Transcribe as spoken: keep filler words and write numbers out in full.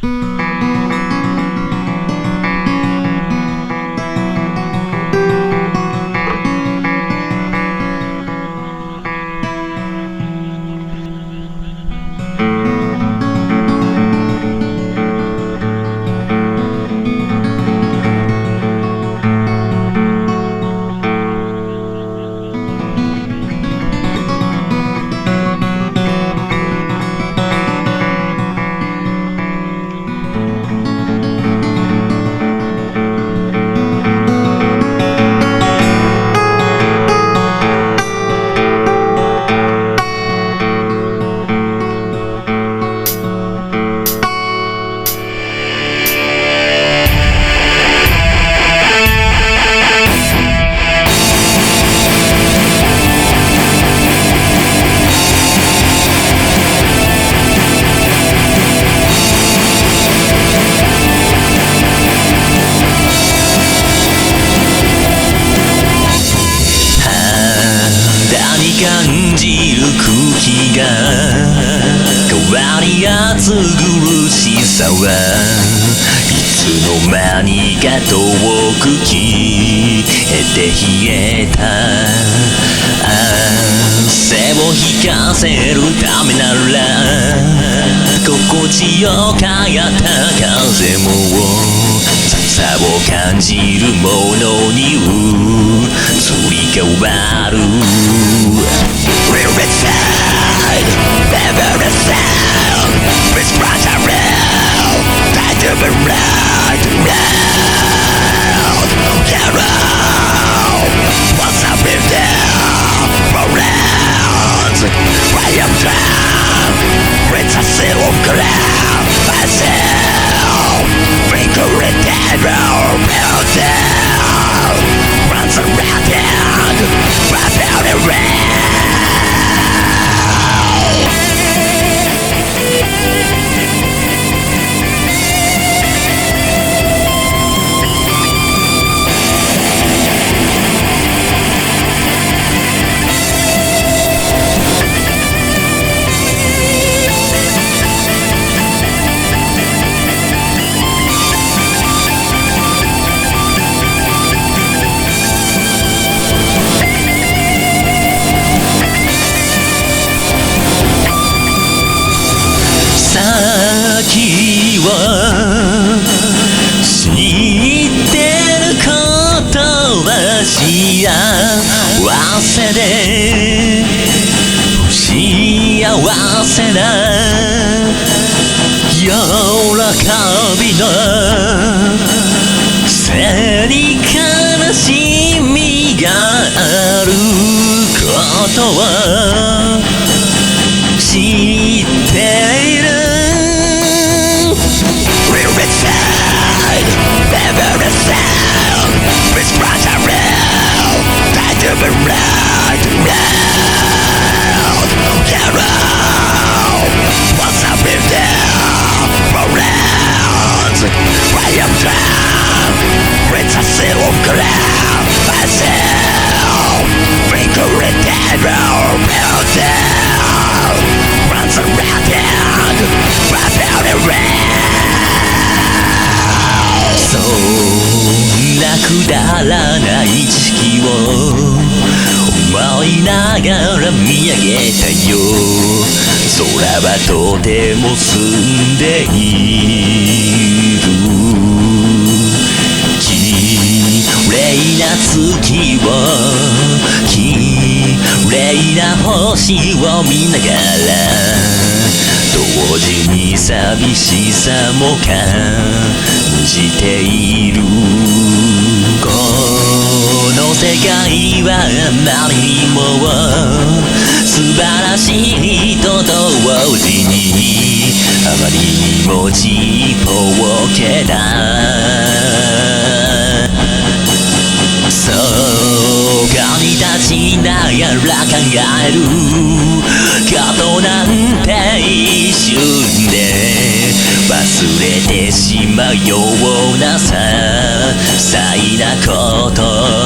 感じる空気が変わり暑苦しさはいつの間にか遠く消えて冷えた汗を引かせるためなら心地よかった風もさを感じるものに移り変わる We're inside, never a sound. It's right around, time to be right around. Hero, what's up with them? Around, I am drowned. It's a silver ground. Myself, fingering that road down. Runs around and right out around.先は知ってることは幸せで不幸せな喜びの背に悲しみがあることは知っているNever a sound, it's right around, time to be right around. Hero, what's up with them? Around, I am drowned, it's a silver ground. Myself, fingering that road down, runs around and right out around.そんなくだらない知識を思いながら見上げたよ空はとても澄んでいる綺麗な月を綺麗な星を見ながら同時に寂しさも感じているこの世界はあまりにも素晴らしいと同時にあまりにもちっぽけだそこに立ちながら考えることなんて一瞬で忘れてしまうような些細なこと